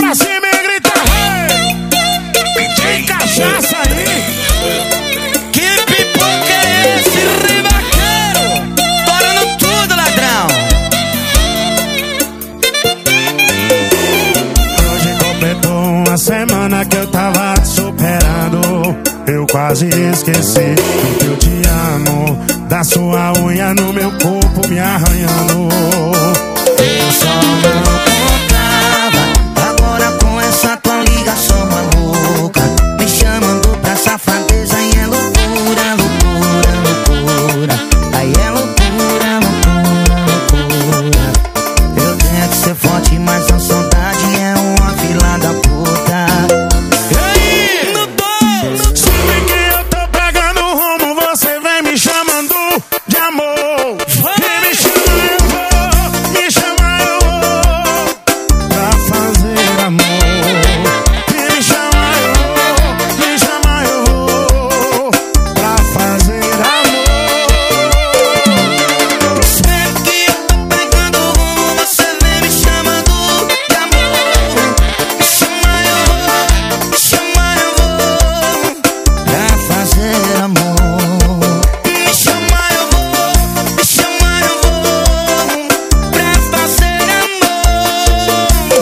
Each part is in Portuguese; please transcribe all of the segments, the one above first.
pra cima e grita hey! Tem cachaça aí? Que pipoca é esse, ribaqueiro? Torando tudo, ladrão. Hoje completou uma semana que eu tava te superando. Eu quase esqueci que eu te amo. Da sua unha no meu corpo me arranhando. Eu só não contava. Agora com essa tua ligação maluca, me chamando pra safadeza. E é loucura, loucura, loucura. Aí é loucura, loucura, loucura. Eu tento ser forte, mas a saudade é uma fila da puta. E aí? Sabe que eu tô pegando rumo, você vem me chamando de amor. Vem me chamar, eu vou. Me chamar, eu vou. Pra fazer amor. Me chamar, eu vou. Me chamar, eu vou. Pra fazer amor. Sempre que eu tô pegando rumo, você vem me chamando de amor. Me chamar, eu vou. Me chamar, eu vou. Pra fazer amor. Me chamar, eu vou. Me chamar, eu vou. Pra fazer amor.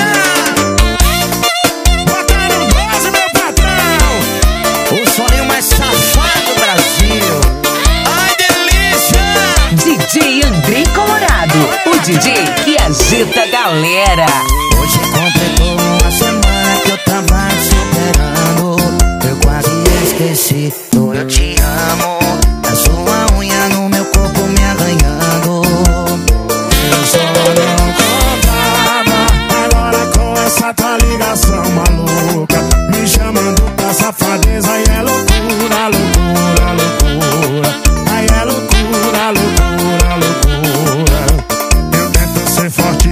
Bota no 12, meu patrão. O sonho mais safado do Brasil. Ai, delícia! DJ Andrei Colorado, o DJ que agita a galera. Hoje completou uma semana que eu tava te superando. Eu quase esqueci do eu te amo. A sua unha no meu corpo me arranhando. Eu só não contava. Agora com essa tua ligação maluca, me chamando pra safadeza. E é loucura, loucura, loucura. Aí é loucura, loucura, loucura. Eu tento ser forte,